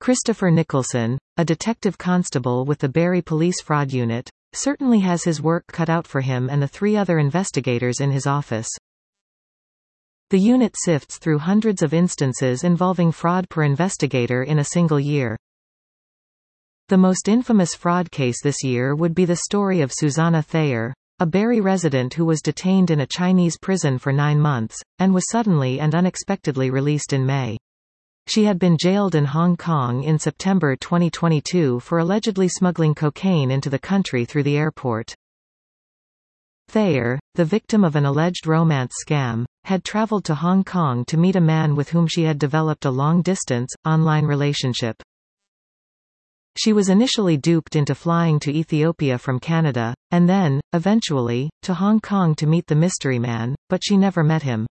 Christopher Nicholson, a detective constable with the Barrie Police Fraud Unit, certainly has his work cut out for him and the 3 other investigators in his office. The unit sifts through hundreds of instances involving fraud per investigator in a single year. The most infamous fraud case this year would be the story of Susanna Thayer, a Barrie resident who was detained in a Chinese prison for 9 months, and was suddenly and unexpectedly released in May. She had been jailed in Hong Kong in September 2022 for allegedly smuggling cocaine into the country through the airport. Thayer, the victim of an alleged romance scam, had traveled to Hong Kong to meet a man with whom she had developed a long-distance, online relationship. She was initially duped into flying to Ethiopia from Canada, and then, eventually, to Hong Kong to meet the mystery man, but she never met him.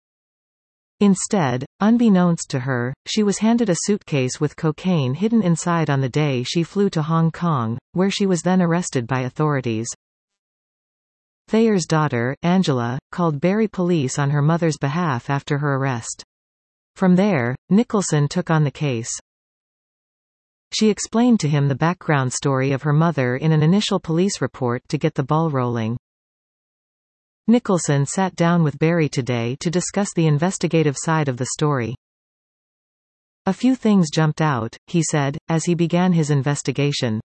Instead, unbeknownst to her, she was handed a suitcase with cocaine hidden inside on the day she flew to Hong Kong, where she was then arrested by authorities. Thayer's daughter, Angela, called Barrie police on her mother's behalf after her arrest. From there, Nicholson took on the case. She explained to him the background story of her mother in an initial police report to get the ball rolling. Nicholson sat down with Barrie today to discuss the investigative side of the story. "A few things jumped out," he said, as he began his investigation.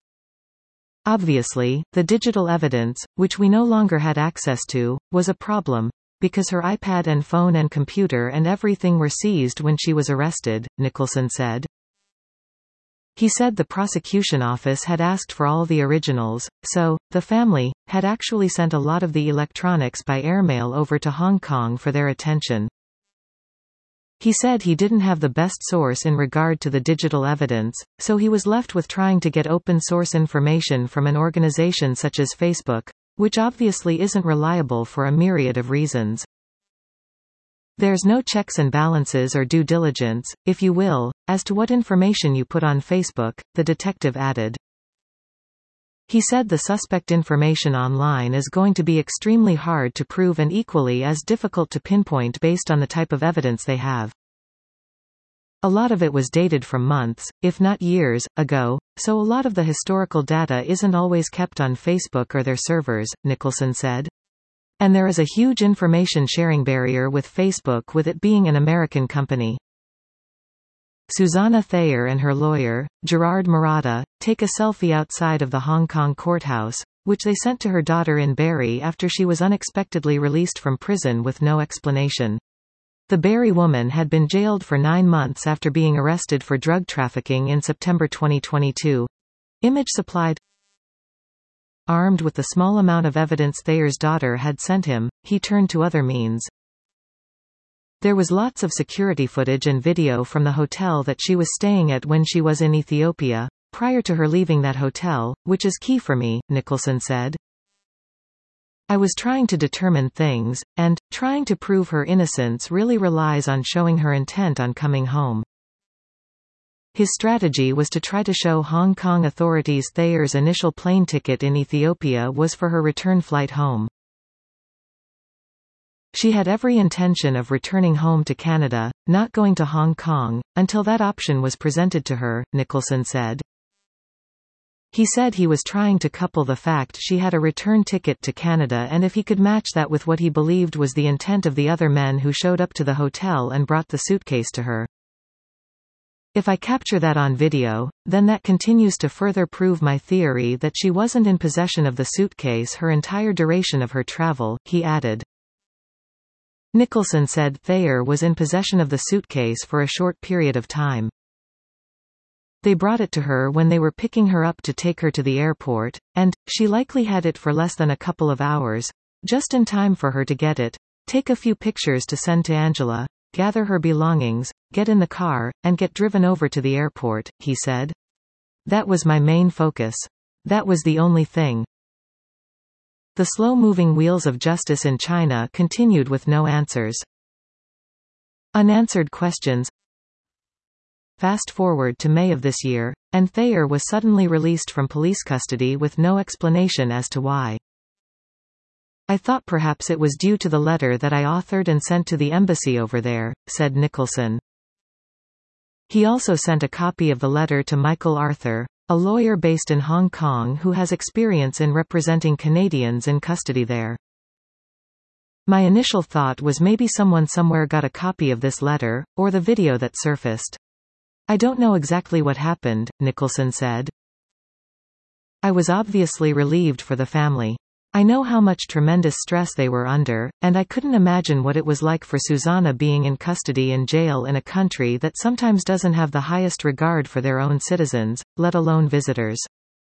Obviously, the digital evidence, which we no longer had access to, was a problem, because her iPad and phone and computer and everything were seized when she was arrested, Nicholson said. He said the prosecution office had asked for all the originals, so, the family had actually sent a lot of the electronics by airmail over to Hong Kong for their attention. He said he didn't have the best source in regard to the digital evidence, so he was left with trying to get open-source information from an organization such as Facebook, which obviously isn't reliable for a myriad of reasons. There's no checks and balances or due diligence, if you will, as to what information you put on Facebook, the detective added. He said the suspect information online is going to be extremely hard to prove and equally as difficult to pinpoint based on the type of evidence they have. A lot of it was dated from months, if not years, ago, so a lot of the historical data isn't always kept on Facebook or their servers, Nicholson said. And there is a huge information sharing barrier with Facebook, with it being an American company. Susanna Thayer and her lawyer, Gerard Murata, take a selfie outside of the Hong Kong courthouse, which they sent to her daughter in Barrie after she was unexpectedly released from prison with no explanation. The Barrie woman had been jailed for 9 months after being arrested for drug trafficking in September 2022. Image supplied. Armed with the small amount of evidence Thayer's daughter had sent him, he turned to other means. There was lots of security footage and video from the hotel that she was staying at when she was in Ethiopia, prior to her leaving that hotel, which is key for me, Nicholson said. I was trying to determine things, and trying to prove her innocence really relies on showing her intent on coming home. His strategy was to try to show Hong Kong authorities Thayer's initial plane ticket in Ethiopia was for her return flight home. She had every intention of returning home to Canada, not going to Hong Kong, until that option was presented to her, Nicholson said. He said he was trying to couple the fact she had a return ticket to Canada and if he could match that with what he believed was the intent of the other men who showed up to the hotel and brought the suitcase to her. If I capture that on video, then that continues to further prove my theory that she wasn't in possession of the suitcase her entire duration of her travel, he added. Nicholson said Thayer was in possession of the suitcase for a short period of time. They brought it to her when they were picking her up to take her to the airport, and she likely had it for less than a couple of hours, just in time for her to get it, take a few pictures to send to Angela, gather her belongings, get in the car, and get driven over to the airport, he said. That was my main focus. That was the only thing. The slow-moving wheels of justice in China continued with no answers. Unanswered questions. Fast forward to May of this year, and Thayer was suddenly released from police custody with no explanation as to why. I thought perhaps it was due to the letter that I authored and sent to the embassy over there, said Nicholson. He also sent a copy of the letter to Michael Arthur, a lawyer based in Hong Kong who has experience in representing Canadians in custody there. My initial thought was maybe someone somewhere got a copy of this letter, or the video that surfaced. I don't know exactly what happened, Nicholson said. I was obviously relieved for the family. I know how much tremendous stress they were under, and I couldn't imagine what it was like for Susanna being in custody in jail in a country that sometimes doesn't have the highest regard for their own citizens, let alone visitors.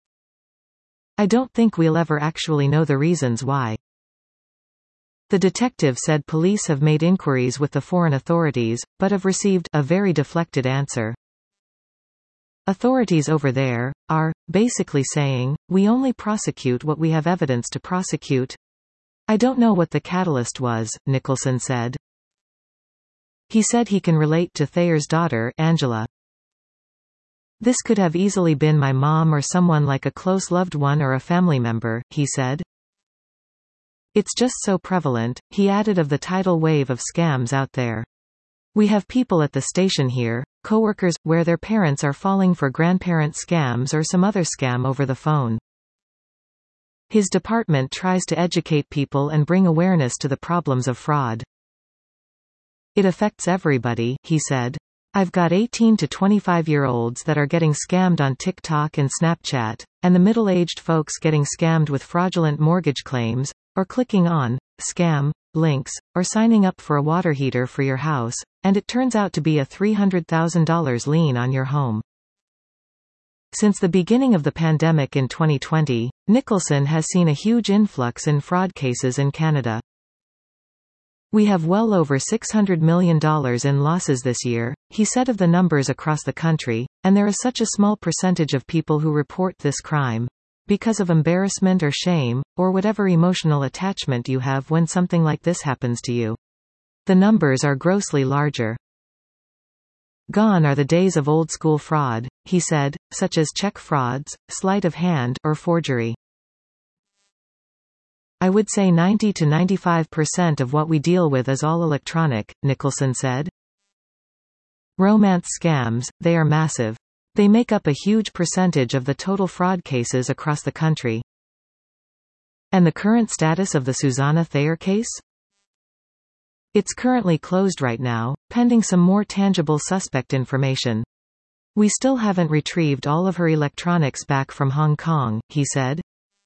I don't think we'll ever actually know the reasons why. The detective said police have made inquiries with the foreign authorities, but have received a very deflected answer. Authorities over there are basically saying, we only prosecute what we have evidence to prosecute. I don't know what the catalyst was, Nicholson said. He said he can relate to Thayer's daughter, Angela. This could have easily been my mom or someone like a close loved one or a family member, he said. It's just so prevalent, he added, of the tidal wave of scams out there. We have people at the station here, coworkers, where their parents are falling for grandparent scams or some other scam over the phone. His department tries to educate people and bring awareness to the problems of fraud. It affects everybody, he said. I've got 18 to 25-year-olds that are getting scammed on TikTok and Snapchat, and the middle-aged folks getting scammed with fraudulent mortgage claims, or clicking on scam links, or signing up for a water heater for your house, and it turns out to be a $300,000 lien on your home. Since the beginning of the pandemic in 2020, Nicholson has seen a huge influx in fraud cases in Canada. We have well over $600 million in losses this year, he said of the numbers across the country, and there is such a small percentage of people who report this crime, because of embarrassment or shame, or whatever emotional attachment you have when something like this happens to you. The numbers are grossly larger. Gone are the days of old-school fraud, he said, such as check frauds, sleight of hand, or forgery. I would say 90 to 95% of what we deal with is all electronic, Nicholson said. Romance scams, they are massive. They make up a huge percentage of the total fraud cases across the country. And the current status of the Susanna Thayer case? It's currently closed right now, pending some more tangible suspect information. We still haven't retrieved all of her electronics back from Hong Kong, he said.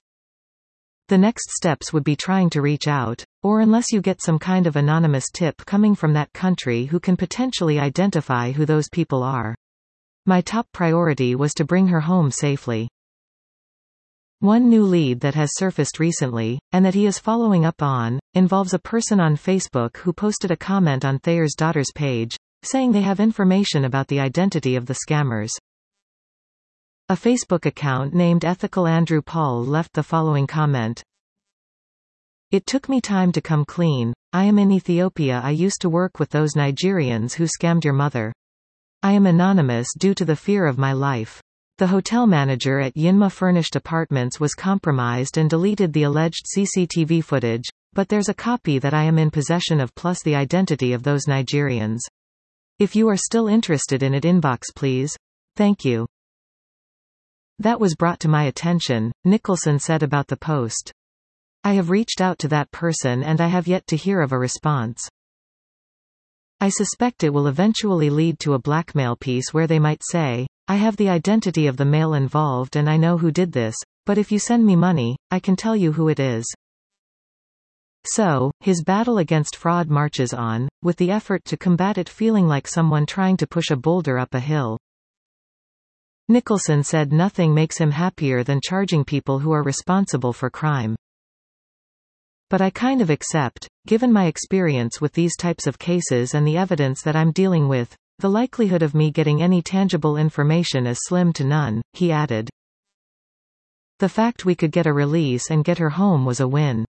The next steps would be trying to reach out, or unless you get some kind of anonymous tip coming from that country who can potentially identify who those people are. My top priority was to bring her home safely. One new lead that has surfaced recently, and that he is following up on, involves a person on Facebook who posted a comment on Thayer's daughter's page, saying they have information about the identity of the scammers. A Facebook account named Ethical Andrew Paul left the following comment. It took me time to come clean. I am in Ethiopia. I used to work with those Nigerians who scammed your mother. I am anonymous due to the fear of my life. The hotel manager at Yinma Furnished Apartments was compromised and deleted the alleged CCTV footage, but there's a copy that I am in possession of plus the identity of those Nigerians. If you are still interested in it, inbox please. Thank you. That was brought to my attention, Nicholson said about the post. I have reached out to that person and I have yet to hear of a response. I suspect it will eventually lead to a blackmail piece where they might say, I have the identity of the male involved and I know who did this, but if you send me money, I can tell you who it is. So, his battle against fraud marches on, with the effort to combat it feeling like someone trying to push a boulder up a hill. Nicholson said nothing makes him happier than charging people who are responsible for crime. But I kind of accept, given my experience with these types of cases and the evidence that I'm dealing with, the likelihood of me getting any tangible information is slim to none, he added. The fact we could get a release and get her home was a win.